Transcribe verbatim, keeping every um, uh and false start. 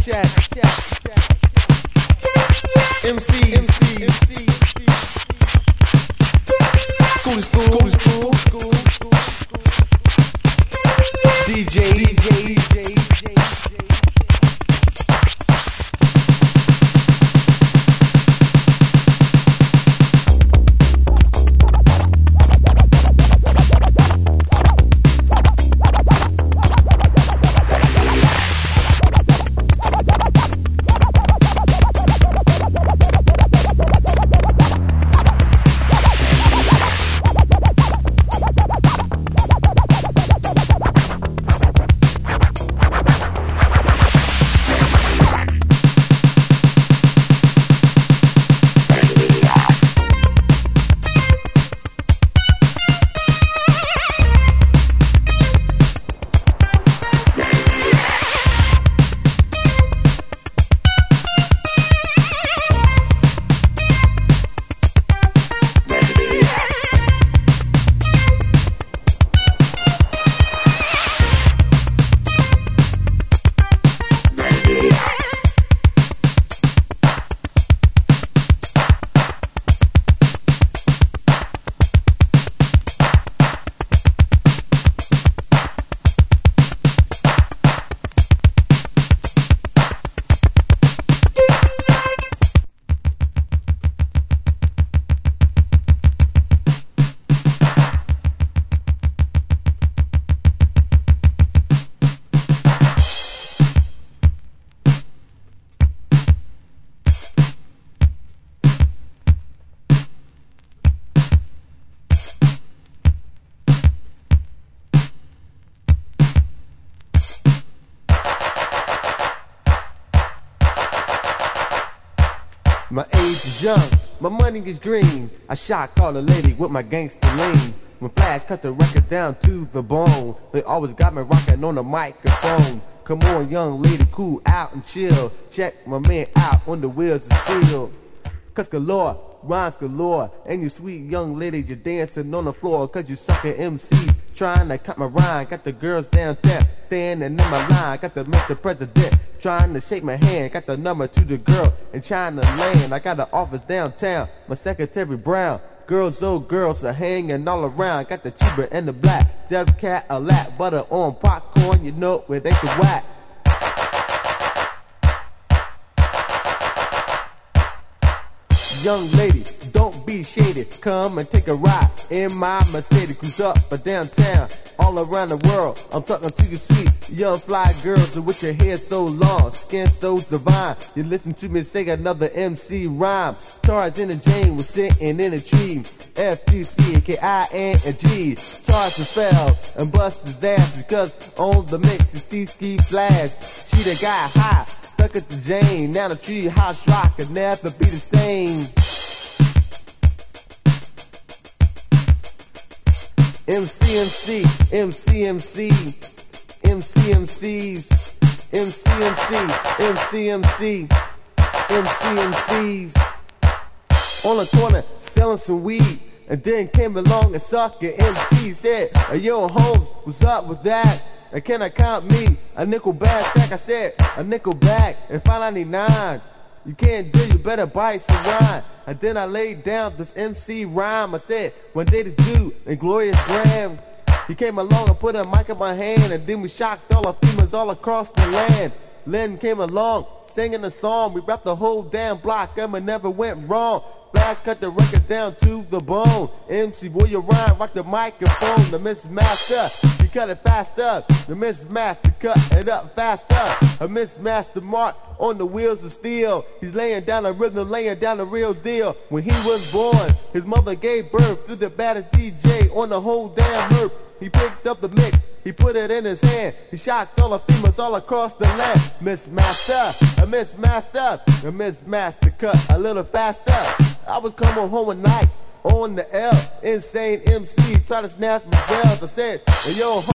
check, check, check. M C, M C, M C. School to school, school, school, school, school. D J, D J, D J, D J. My age is young, my money is green. I shot call a lady with my gangster lean. When Flash cut the record down to the bone, they always got me rocking on the microphone. Come on, young lady, cool out and chill. Check my man out on the wheels of steel. Cause galore, rhymes galore. And you sweet young lady, you're dancing on the floor. Cause you sucker M Cs trying to cut my rhyme. Got the girls downtown standing in my line. Got the Mister President trying to shake my hand. Got the number to the girl in China Land. I got the office downtown, my secretary Brown. Girls, oh girls are hanging all around. Got the cheaper and the black, Dev Cat a lap, butter on popcorn, you know it ain't the whack. Young lady, don't be shady. Come and take a ride in my Mercedes. Cruise up or downtown, all around the world. I'm talking to you sweet, young fly girls with your hair so long, skin so divine. You listen to me say another M C rhyme. Tarzan and Jane was sitting in a tree. F D C, K I N and G. Tarzan fell and bust his ass because on the mix is T-Ski Flash. She done got high, stuck at the Jane. Now the tree house rock could never be the same. M C M C, M C M C, M C M Cs, M C M C, M C M C, M C M Cs. On the corner selling some weed, and then came along a sucker M C said, hey, yo Holmes, what's up with that? And can I count me a nickel bag sack? I said, a nickel bag and five ninety-nine. You can't do, you better buy some rhyme. And then I laid down this M C rhyme. I said, one day this dude in Glorious Graham, he came along and put a mic in my hand, and then we shocked all our females all across the land. Len came along, singing the song. We rapped the whole damn block, and we never went wrong. Flash cut the record down to the bone. M C, boy, you rhyme, rock the microphone. The Miss Master, you cut it faster. The Miss Master cut it up faster. A Miss Master Mark on the wheels of steel. He's laying down a rhythm, laying down the real deal. When he was born, his mother gave birth to the baddest D J on the whole damn earth. He picked up the mix, he put it in his hand. He shocked all the females all across the land. Miss Master, a Miss Master, a Miss Master cut a little faster. I was coming home at night on the L, insane M C, try to snatch my bells. I said, hey, yo,